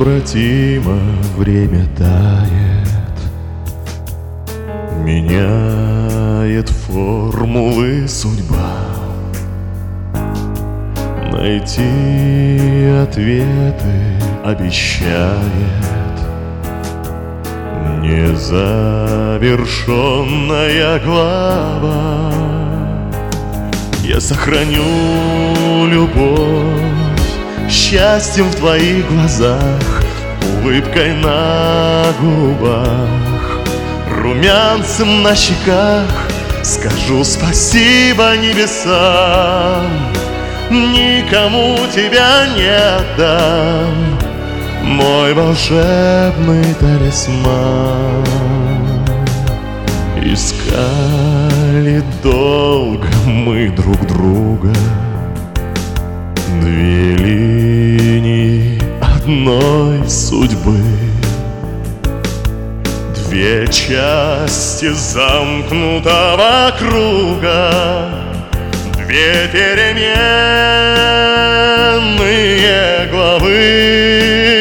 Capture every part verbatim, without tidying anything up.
необратимо время тает, меняет формулы судьба. Найти ответы обещает незавершенная глава. Я сохраню любовь, счастьем в твоих глазах, улыбкой на губах, румянцем на щеках. Скажу спасибо небесам, никому тебя не отдам, мой волшебный талисман. Искали долго мы друг друга, две линии одной судьбы, две части замкнутого круга, две переменные главы.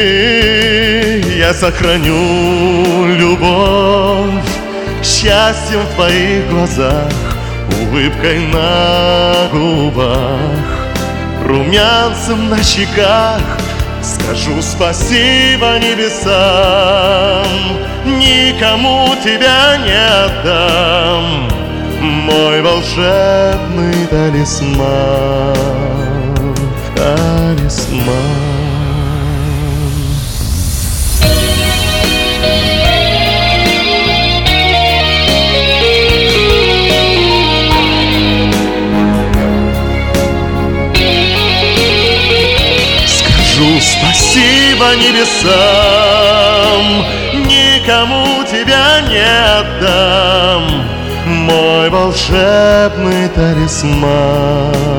Я сохраню любовь, счастьем в твоих глазах, улыбкой на губах, румянцем на щеках. Скажу спасибо небесам, никому тебя не отдам, мой волшебный талисман, талисман. Скажу спасибо небесам, никому тебя не отдам, мой волшебный талисман.